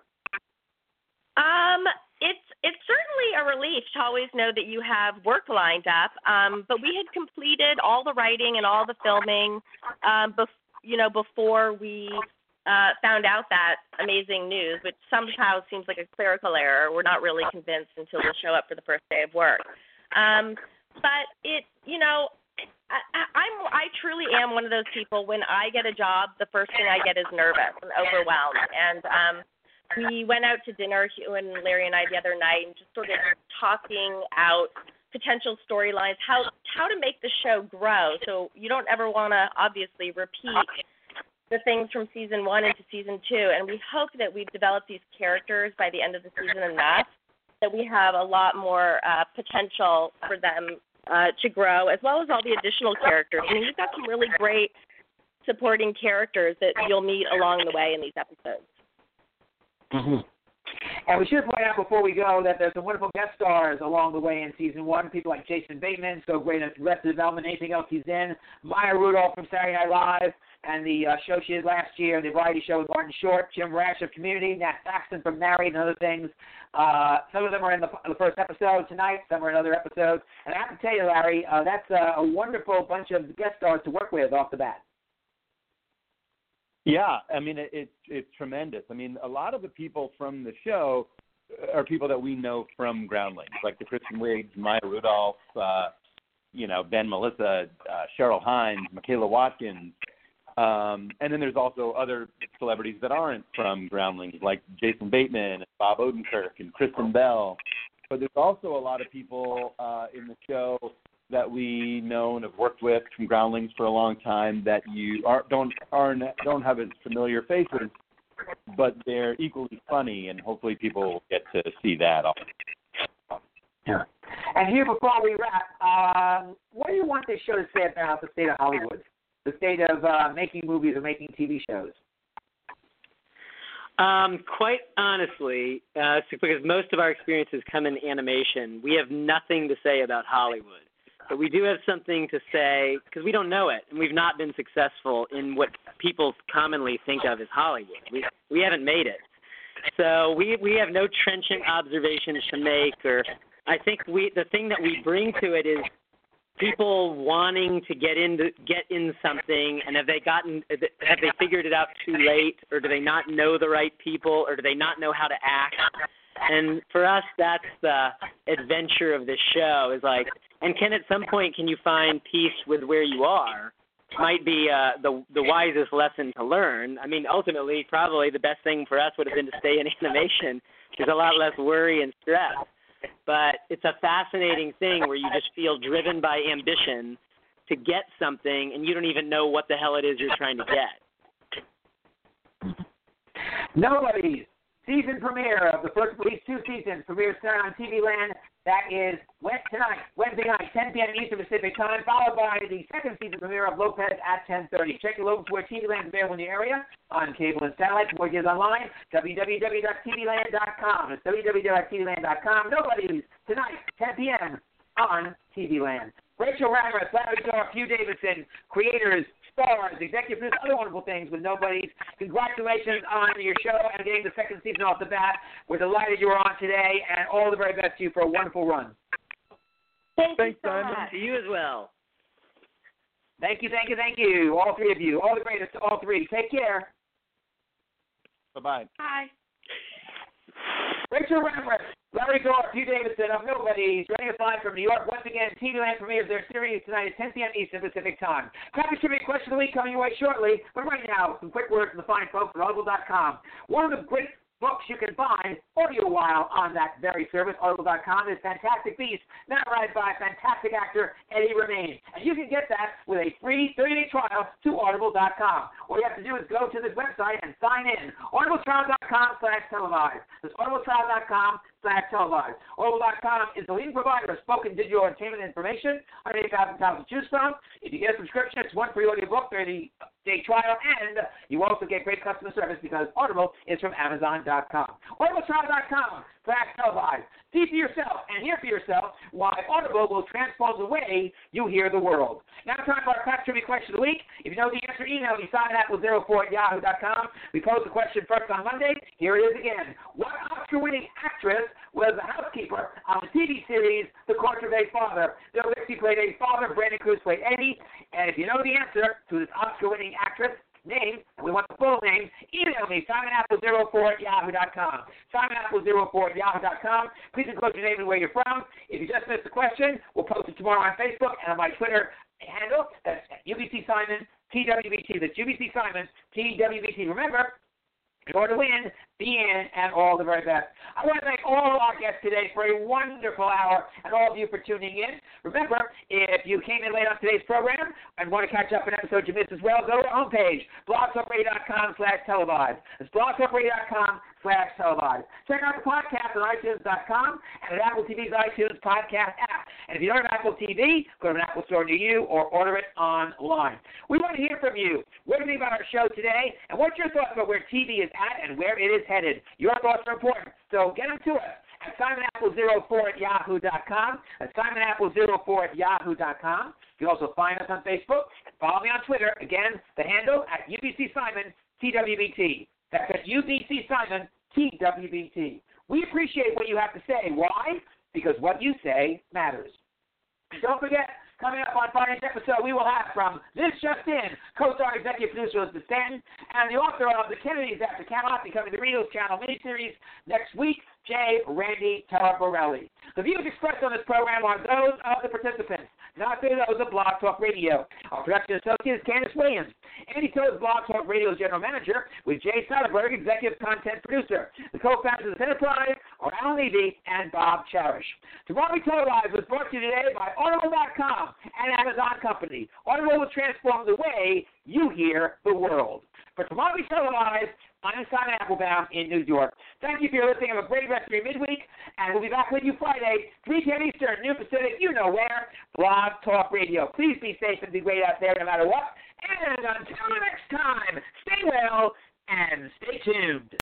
It's certainly a relief to always know that you have work lined up. But we had completed all the writing and all the filming, before we found out that amazing news, which somehow seems like a clerical error. We're not really convinced until we show up for the first day of work. But I truly am one of those people. When I get a job, the first thing I get is nervous and overwhelmed. And we went out to dinner, Hugh and Larry and I, the other night, and just sort of talking out potential storylines, how to make the show grow. So you don't ever want to obviously repeat the things from season 1 into season 2. And we hope that we've developed these characters by the end of the season enough that we have a lot more potential for them to grow, as well as all the additional characters. I mean, we've got some really great supporting characters that you'll meet along the way in these episodes. Mm-hmm. And we should point out before we go that there's some wonderful guest stars along the way in season 1. People like Jason Bateman, so great at Arrested Development, anything else he's in. Maya Rudolph from Saturday Night Live and the show she did last year, the variety show with Martin Short, Jim Rash of Community, Nat Saxon from Married and other things. Some of them are in the first episode tonight, some are in other episodes. And I have to tell you, Larry, that's a wonderful bunch of guest stars to work with off the bat. Yeah, I mean, it's tremendous. I mean, a lot of the people from the show are people that we know from Groundlings, like the Kristen Wiig, Maya Rudolph, Ben Melissa, Cheryl Hines, Michaela Watkins. And then there's also other celebrities that aren't from Groundlings, like Jason Bateman, and Bob Odenkirk, and Kristen Bell. But there's also a lot of people in the show that we know and have worked with from Groundlings for a long time that you don't have as familiar faces, but they're equally funny, and hopefully people will get to see that also. Yeah. And here, before we wrap, what do you want this show to say about the state of Hollywood, the state of making movies or making TV shows? Quite honestly, because most of our experiences come in animation, we have nothing to say about Hollywood. But we do have something to say because we don't know it, and we've not been successful in what people commonly think of as Hollywood. We haven't made it. So we have no trenchant observations to make, or I think the thing that we bring to it is people wanting to get in something, and have they figured it out too late, or do they not know the right people, or do they not know how to act? And for us, that's the adventure of this show, is like, and at some point can you find peace with where you are? Might be the wisest lesson to learn. I mean, ultimately, probably the best thing for us would have been to stay in animation. There's a lot less worry and stress. But it's a fascinating thing where you just feel driven by ambition to get something, and you don't even know what the hell it is you're trying to get. Nobody's season premiere of the first of these 2 seasons premieres tonight on TV Land. That is tonight, Wednesday night, 10 p.m. Eastern Pacific Time, followed by the second season premiere of Lopez at 10:30. Check the locals where TV Land is available in the area on cable and satellite. For more details online, www.tvland.com. It's www.tvland.com. Nobody's tonight, 10 p.m. on TV Land. Rachel Ramirez, Larry Dorff, Hugh Davidson, creators, stars, executive producers, other wonderful things with Nobody's. Congratulations on your show and getting the second season off the bat. We're delighted you were on today, and all the very best to you for a wonderful run. Thanks Simon. so much. To you as well. Thank you, all 3 of you. All the greatest to all 3. Take care. Bye-bye. Bye. Rachel Ramrith, Larry Gore, Hugh Davidson of Nobody, joining us live from New York. Once again, TV Land premieres their series tonight at 10 p.m. Eastern Pacific Time. Copy trivia question of the week coming your way shortly, but right now, some quick words from the fine folks at Audible.com. One of the great books you can find audio-while on that very service, Audible.com, is Fantastic Beasts, narrated by fantastic actor Eddie Redmayne. And you can get that with a free 30-day trial to Audible.com. All you have to do is go to this website and sign in. Audibletrial.com/televised. That's Audibletrial.com/televised. Audible.com is the leading provider of spoken digital entertainment information. 180,000 titles to choose from. If you get a subscription, it's one free audiobook, 30-day trial, and you also get great customer service because Audible is from Amazon.com. Audibletrial.com/televised. See for yourself and hear for yourself why Audible will transform the way you hear the world. Now time for our Craft Trivia question of the week. If you know the answer, email me, SimonApple04@yahoo.com. We posed the question first on Monday. Here it is again. What Oscar-winning actress was the housekeeper on the TV series The Court of a Father? Bill Bixby played a father, Brandon Cruz played Eddie. And if you know the answer to this Oscar-winning actress name, and we want the full name, email me, SimonApple04@yahoo.com. SimonApple04@yahoo.com. Please include your name and where you're from. If you just missed the question, we'll post it tomorrow on Facebook and on my Twitter handle. That's UBC Simon, TWBT. That's UBC Simon, TWBT. Remember, in order to win, be in, and all the very best. I want to thank all our guests today for a wonderful hour, and all of you for tuning in. Remember, if you came in late on today's program and want to catch up on episodes you missed as well, go to our homepage, blogtalkradio.com/televised. It's blogtalkradio.com/televised. Check out the podcast at iTunes.com and at Apple TV's iTunes podcast app. And if you don't have Apple TV, go to an Apple store near you or order it online. We want to hear from you. What do you think about our show today? And what's your thoughts about where TV is at and where it is headed? Your thoughts are important, so get them to us at SimonApple04@yahoo.com. That's SimonApple04@yahoo.com. You can also find us on Facebook and follow me on Twitter. Again, the handle at UBC Simon TWBT. That's at UBC Simon TWBT. We appreciate what you have to say. Why? Because what you say matters. And don't forget, coming up on Friday's episode, we will have from This Just In, co-star executive producer Elizabeth Stanton, and the author of The Kennedys After Camelot, becoming the Readers Channel miniseries next week, J. Randy Taraborelli. The views expressed on this program are those of the participants, not those of Blog Talk Radio. Our production associate is Candace Williams. Andy Toad is Blog Talk Radio's general manager, with Jay Soderberg, executive content producer. The co-founders of Enterprise are Alan Levy and Bob Cherish. Tomorrow We Televised was brought to you today by Audible.com and Amazon Company. Audible will transform the way you hear the world. For Tomorrow We Televised, I'm Simon Applebaum in New York. Thank you for your listening. Have a great rest of your midweek, and we'll be back with you Friday, 3 p.m. Eastern, noon Pacific, you know where, Blog Talk Radio. Please be safe and be great out there no matter what. And until next time, stay well and stay tuned.